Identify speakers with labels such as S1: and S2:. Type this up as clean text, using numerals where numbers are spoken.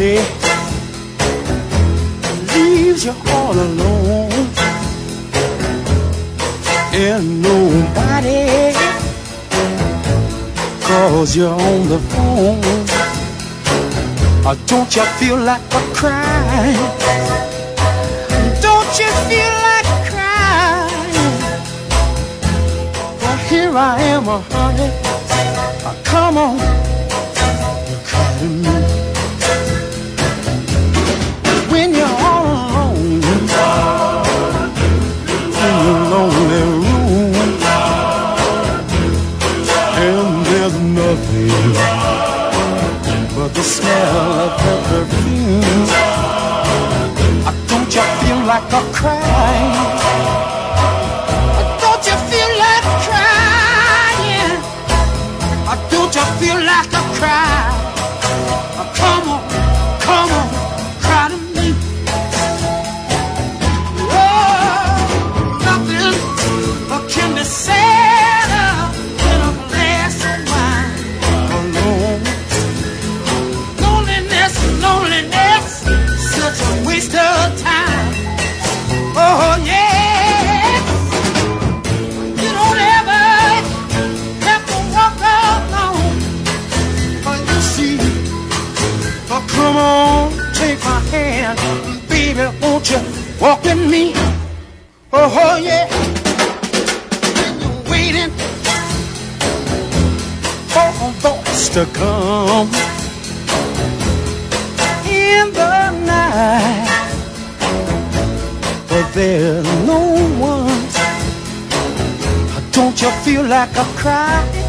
S1: baby leaves you all alone, and nobody calls you on the phone. Don't you feel like a crying? Don't you feel like crying? Well, here I am, honey. Come on, cry to me. When you're all alone in your lonely room, and there's nothing but the smell of her perfume. Don't you feel like a crying? Don't you feel like crying? Don't you feel like a cry? Come on, cry to me. Oh, nothing can be said in a glass of wine alone. Loneliness, such a waste of time. Oh yeah, you don't ever have to walk alone. Oh, you see, oh, come on, take my hand, baby, won't you walk with me? Oh yeah, when you're waiting for a voice to come in the night, but there's no one. Don't you feel like a cry?